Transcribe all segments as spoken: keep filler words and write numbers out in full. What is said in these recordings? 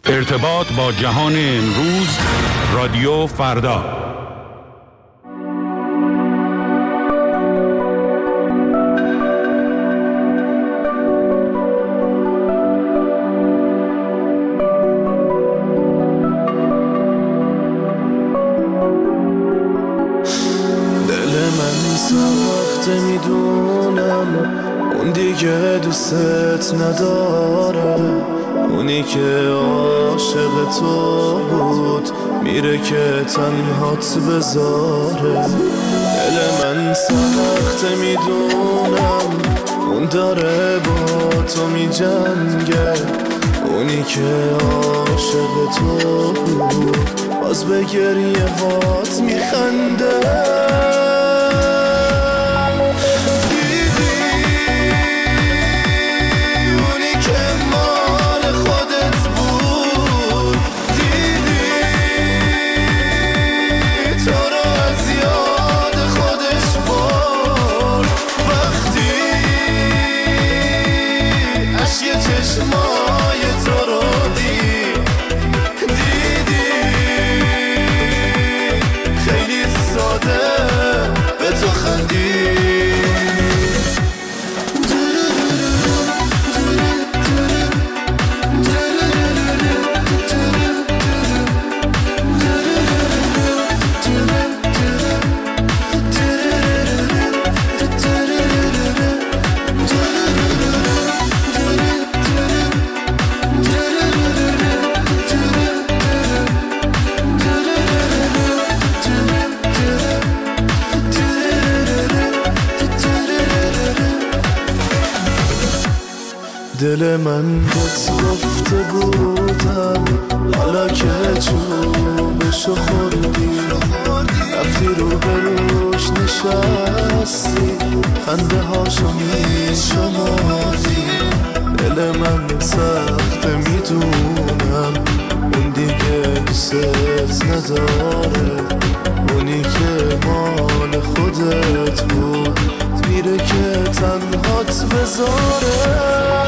ارتباط با جهان امروز، رادیو فردا. دل من ساخته میدونم اون دیگه دوست نداره، اونی که عاشق تو بود میره که تنهات بذاره. دل من سخته میدونم اون داره با تو میجنگه، اونی که عاشق تو بود باز به گریه هات میخنده. دل من بهت گفته بودم حالا که چوبشو خوردی، رفتی رو بروش نشستی، خنده هاشو میشمردی. دل من سخته میدونم اون دیگه دوست نداره، اونی که مال خودت بود میره که تنهات بذاره.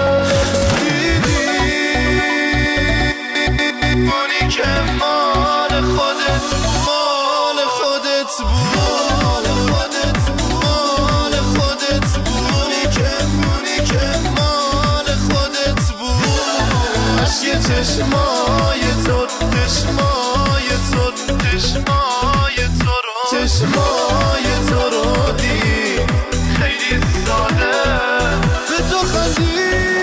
اونی که مال خودت مال خودت بود مال خودت بود، اونی که اونی که مال خودت بود. عشق چشمای تو چشمای تو چشمای تو رو چشمای تو رو دید خیلی ساده به تو خندید.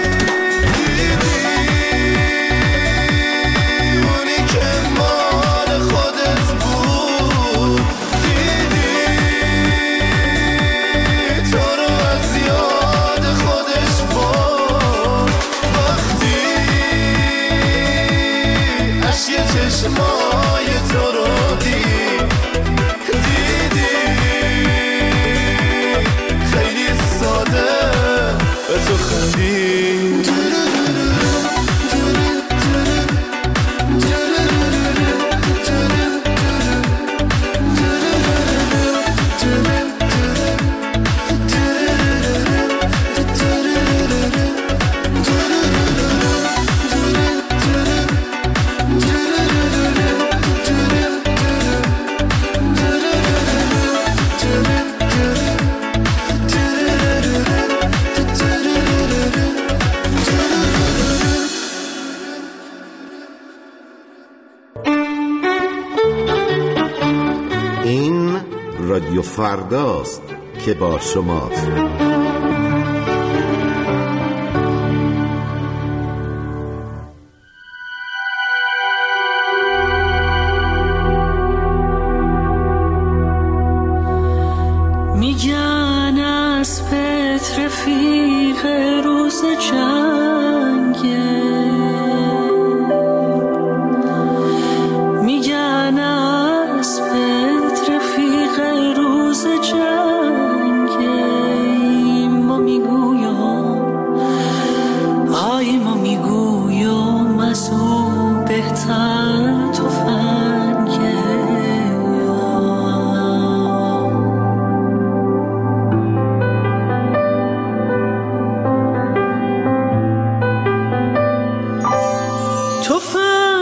چشمای تو رو دید دیدی خیلی ساده به تو خندید. رادیو فرداست که با شماست. میگن از پت رفیق روز جنگه، میگن از پت رفیق روز جنگه. ما میگویم آی ما میگویم از او بهتر تفنگه. تفنگ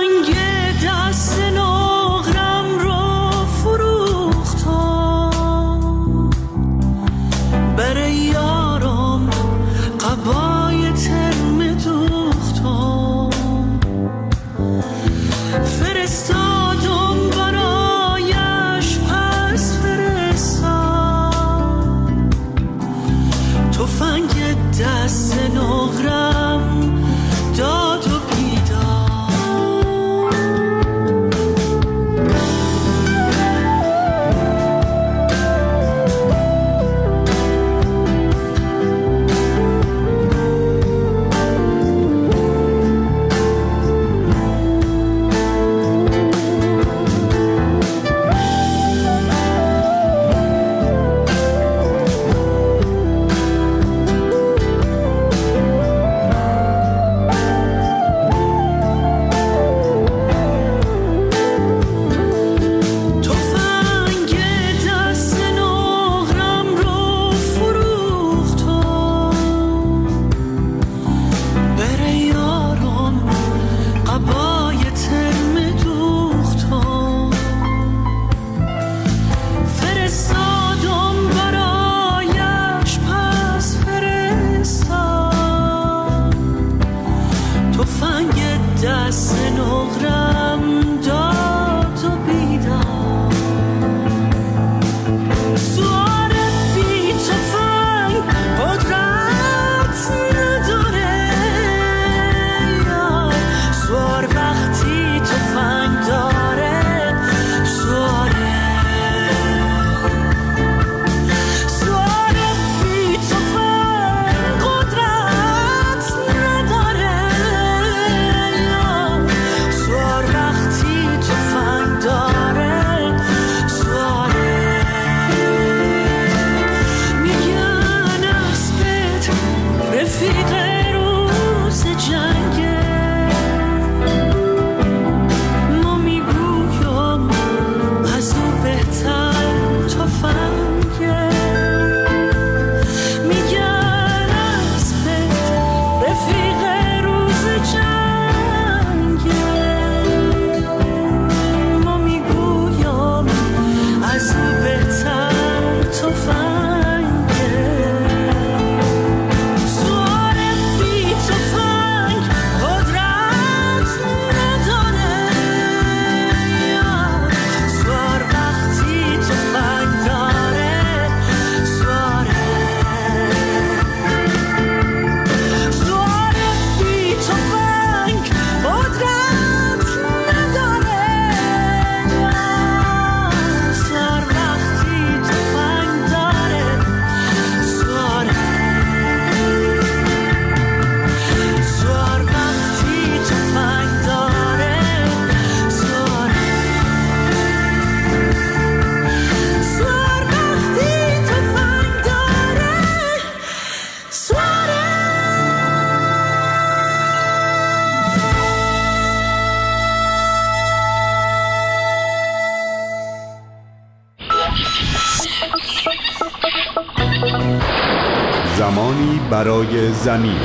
زنگ دست نقرم داد و بیدار سوار بی تفنگ قدرت نداره سوار وقتی تفنگ داره سواره سوار بی تفنگ قدرت نداره سوار وقتی تفنگ داره سواره میگن اسبت رفیق روز جنگه ما میگویم از او بهتر تفنگه میگن اسبت رفیق روز جنگه ما میگویم از او بهتر تفنگه سوار بی تفنگ قدرت نداره سوار وقتی تفنگ داره سواره سوار بی تفنگ قدرت نداره سوار وقتی تفنگ داره سواره سوار وقتی تفنگ داره سواره سوار وقتی تفنگ داره سواره زمانی برای زمین.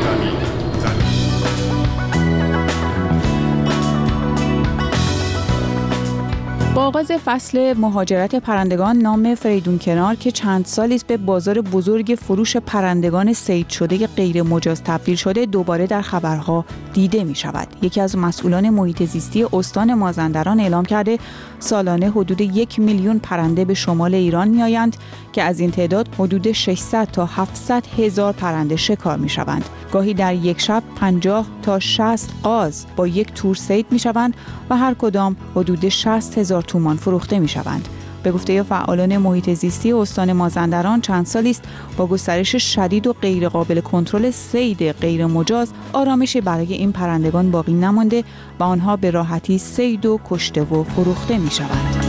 با آغاز فصل مهاجرت پرندگان نام فریدون کنار که چند سالی است به بازار بزرگ فروش پرندگان صید شده غیر مجاز تبدیل شده دوباره در خبرها دیده می شود. یکی از مسئولان محیط زیستی استان مازندران اعلام کرده سالانه حدود یک میلیون پرنده به شمال ایران می آیند که از این تعداد حدود ششصد تا هفتصد هزار پرنده شکار می شوند. گاهی در یک شب پنجاه تا شصت قاز با یک تور صید می شوند و هر کدام حدود شصت هزار تومان فروخته می شوند. به گفته فعالان محیط زیستی استان مازندران چند سالی است با گسترش شدید و غیر قابل کنترل صید غیر مجاز آرامشی برای این پرندگان باقی نمانده و آنها به راحتی صید و کشته و فروخته می شوند.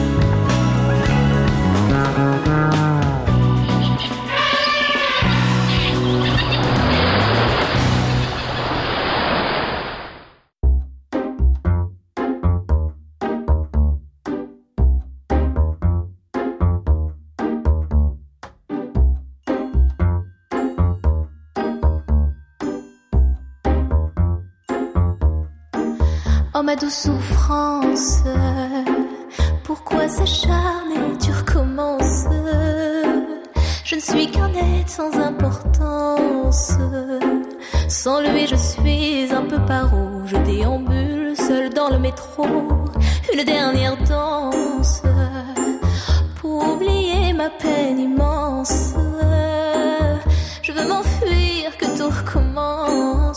Oh ma douce souffrance, pourquoi s'acharner, tu recommences. Je ne suis qu'un être sans importance. Sans lui je suis un peu paro. Je déambule seul dans le métro. Une dernière danse pour oublier ma peine immense. Je veux m'enfuir, que tout recommence.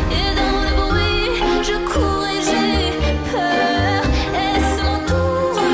Tour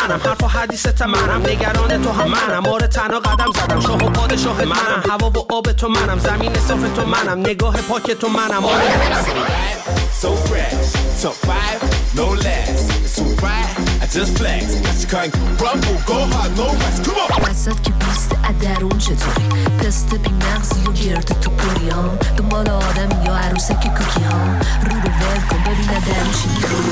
منم، حرف و حدیثت منم، نگران تو هم منم، آره تنها قدم زدم، شاه و پادشاه منم، هوا و آب تو منم، زمین صاف تو منم، نگاه پاک تو منم، آره So fresh, top five, no less. It's alright, I just flex. That's the kind rumble, go hard, no rest. Come on. وسط که بیست ادرون چطوری تست بی مغزی و گرد تو پوری ها دنبال آدم یا عروسک کوکی ها رو به ول کن ببینه درون چی میخوری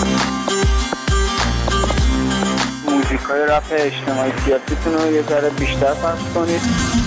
موزیک های رپ اجتماعی سیاسیتون رو یه ذره بیشتر پخش کنید.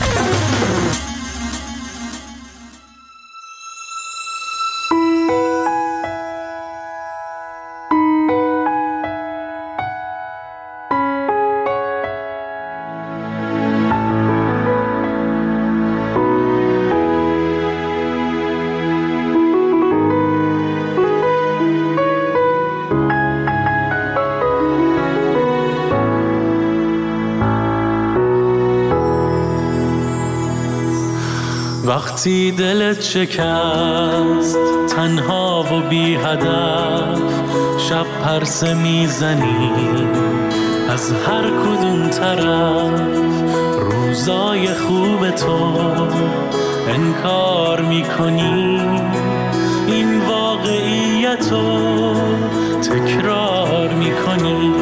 وقتی دلت شکست تنها و بی هدف شب پرسه میزنی از هر کدوم طرف روزای خوب تو انکار میکنی این واقعیتو تکرار میکنی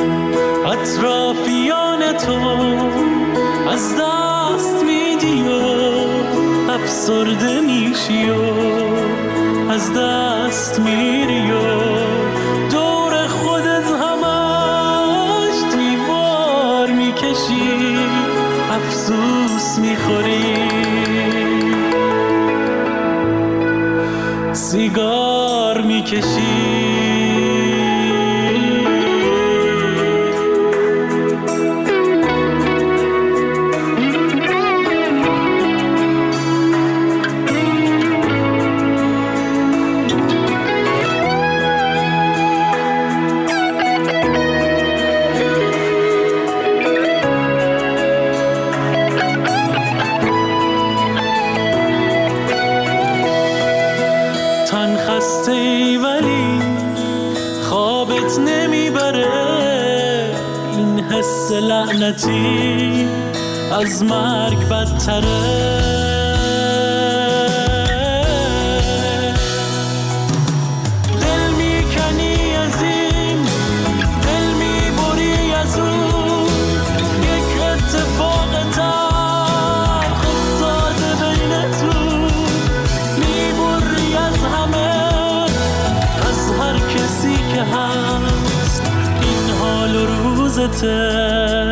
اطرافیان تو از دست میدی و افسرده میشی و از دست میری و دور خودت همش دیوار میکشی افسوس میخوری سیگار میکشی لعنتی از مرگ بدتره دل میکنی از این دل میبری از اون یک اتفاق تلخ افتاده بینتون میبری از همه از هر کسی که هست این حال و روزته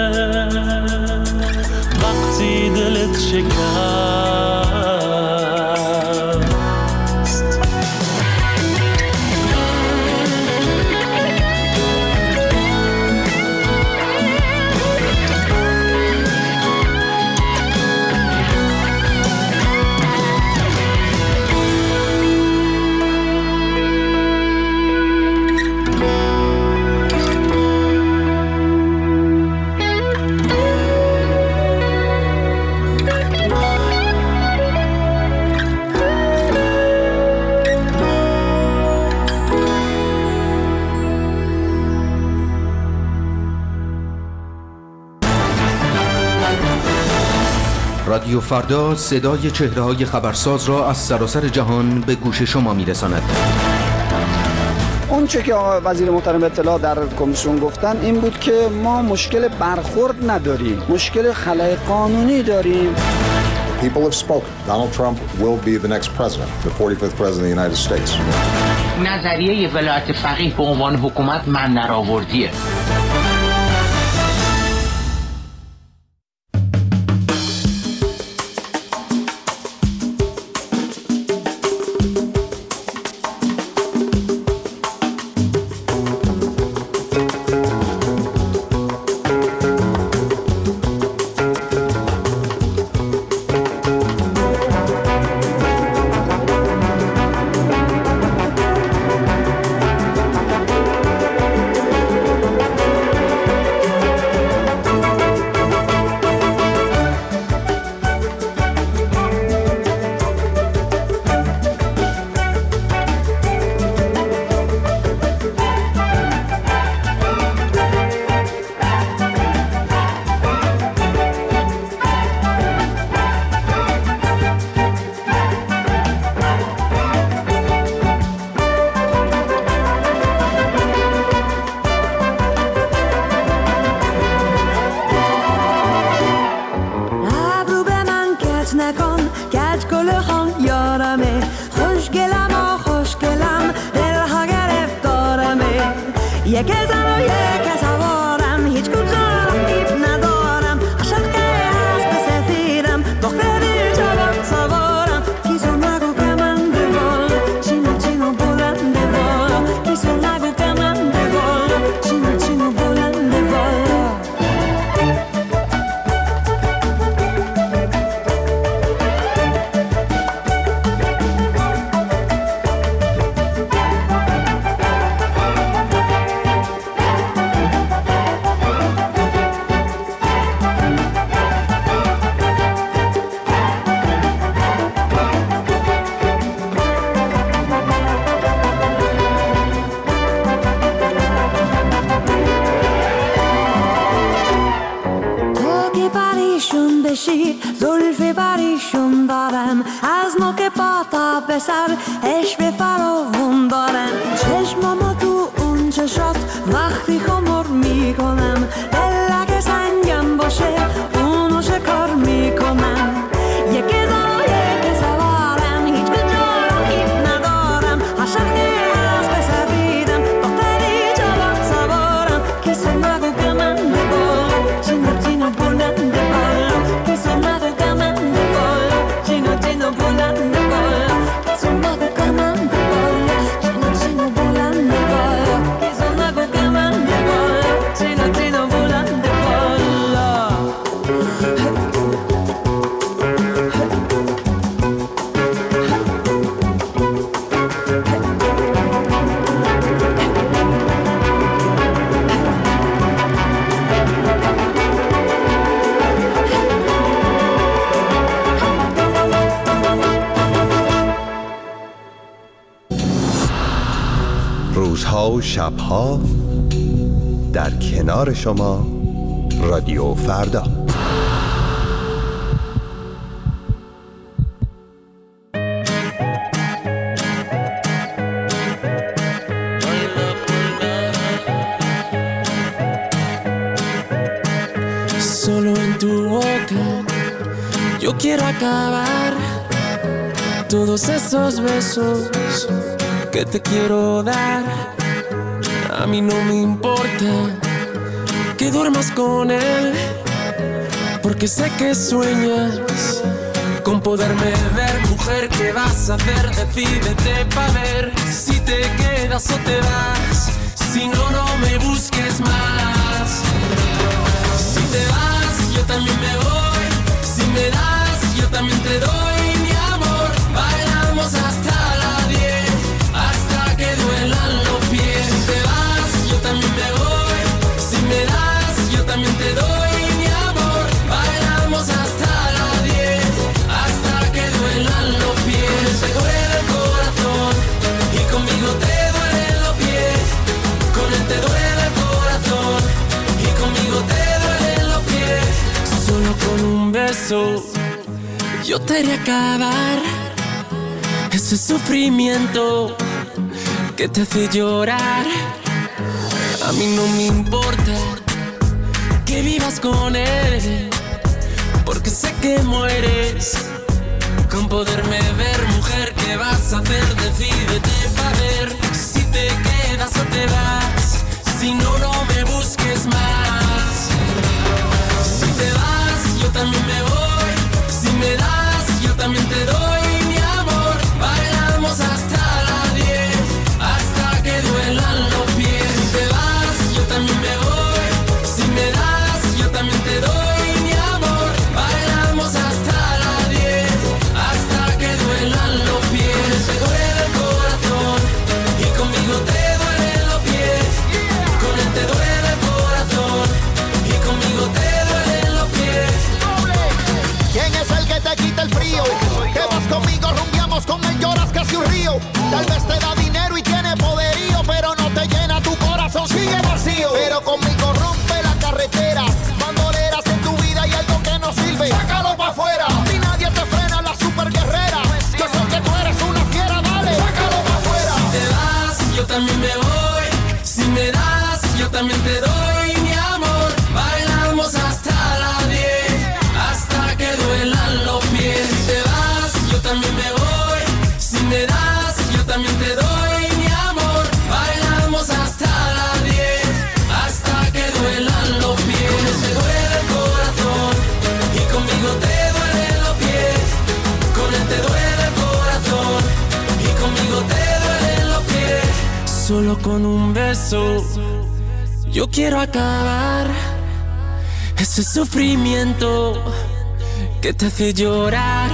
وقتی دلت شکست رادیو فردا صدای چهره‌های خبرساز را از سراسر جهان به گوش شما می‌رساند. اون چه که وزیر محترم اطلاع در کمیسیون گفتن این بود که ما مشکل برخورد نداریم، مشکل خلأ قانونی داریم. People have spoken. Donald Trump will be the next president, the forty-fifth president of the United States. نظریه ولایت فقیه به عنوان حکومت من درآوردیه. پریشون بشی زلفی پریشون دارم از نوک پاتا به سر عشق فراوون دارم چشمامو تو اون چشات وقتی خمر میکنم دل اگه سنگم باشه اونو شکار میکنم یکی زن و یکی سوارم هیچ به جارم هیچ ندارم حشقی از بسفیدم دختری جوان سوارم کسی نگو که من ببالم چینو چینو بلند بالم کسی نگو که من ببالم چینو چینو بلند بالم کسی نگو که من ببالم چینو چینو بلند بالم کسی نگو که من ببالم چینو چینو بلند بالم روزها و شبها در کنار شما رادیو فردا. Solo en tu boca yo quiero acabar todos esos besos que te quiero dar. A mí no me importa que duermas con él, porque sé que sueñas con poderme ver. Mujer, ¿qué vas a hacer? Decídete pa' ver si te quedas o te vas. Si no, no me busques más. Si te vas, yo también me voy. Si me das, yo también te doy mi amor. Bailamos hasta las diez, hasta que duelan los pies. Si te vas, yo también me voy. Si me das, yo también te doy mi amor. Bailamos hasta las diez, hasta que duelan los pies. Te duele el corazón y conmigo te duelen los pies. Con él te duele el corazón y conmigo te duelen los pies. Solo con un beso yo te haré acabar ese sufrimiento que te hace llorar. A mí no me importa que vivas con él, porque sé que mueres con poderme ver. Mujer, ¿qué vas a hacer? Decídete pa' ver si te quedas o te vas. Si no, no me busques más. Si te vas, yo también me voy. Si me das, yo también te doy mi amor. Bailamos hasta las diez, hasta que duelan los pies. Si te vas, yo también me voy. Si me das, yo también te doy mi amor. Bailamos hasta las diez, hasta que duelan los pies. Te duele el corazón y conmigo te duelen los pies. Con él te duele el corazón y conmigo te duelen los pies. ¿Quién es el que te quita el frío? Que vas conmigo, rumbiamos con él, lloras casi un río. Tal vez te da dinero y tiene poderío, pero no te llena tu corazón, sigue vacío. Pero conmigo rompe la carretera, bandoleras en tu vida y algo que no sirve, sácalo pa' afuera. Ni nadie te frena, la super guerrera. Yo sé que tú eres una fiera, dale, sácalo pa' afuera. Si te vas, yo también me voy. Si me das, yo también te doy mi amor. Bailamos hasta las diez, hasta que duelan los pies. Si te vas, yo también me voy. Si me das, yo también te doy mi amor. Bailamos hasta las diez, hasta que duelan los pies. Te duele el corazón y conmigo te duelen los pies. Con él te duele el corazón y conmigo te duelen los pies. Solo con un beso yo quiero acabar ese sufrimiento que te hace llorar.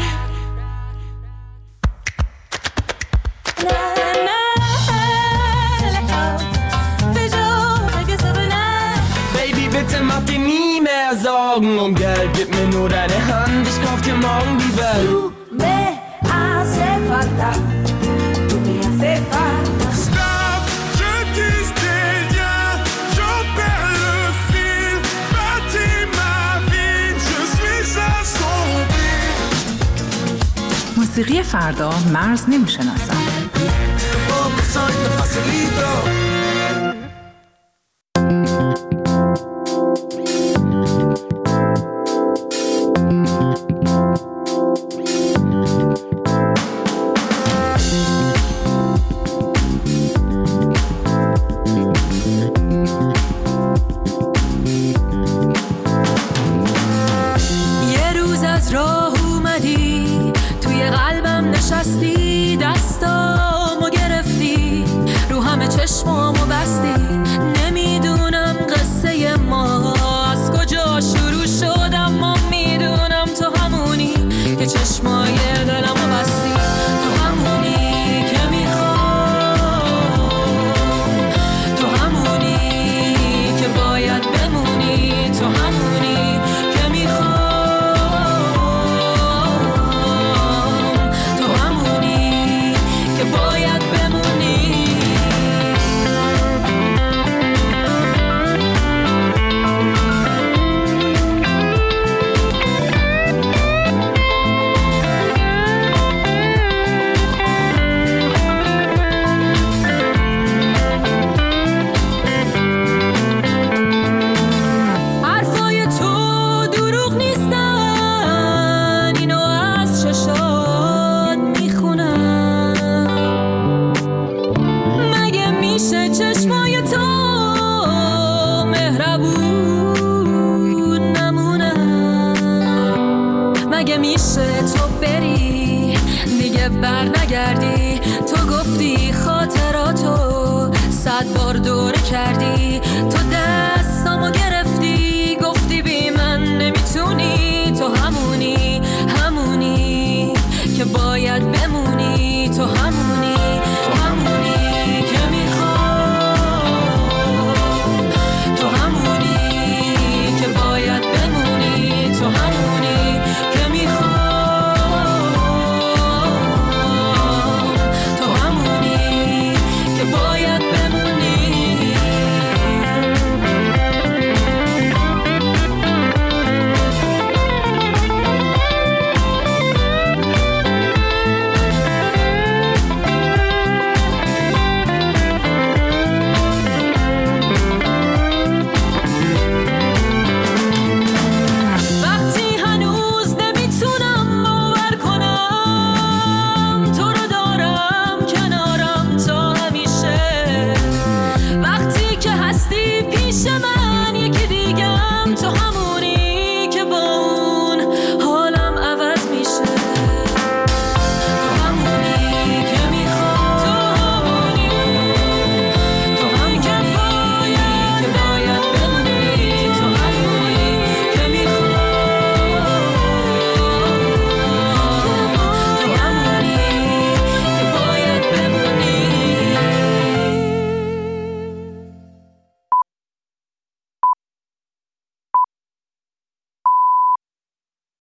Baby, bitte mach dir nie mehr Sorgen um Geld. Gib mir nur deine Hand, ich kauf dir morgen die Welt. Tú me hace falta, tú me hace falta. Stop, je dis rien, j'en perds le fil. Bâtis ma vie, je موسیقی فردا مرز نمیشناسد. باید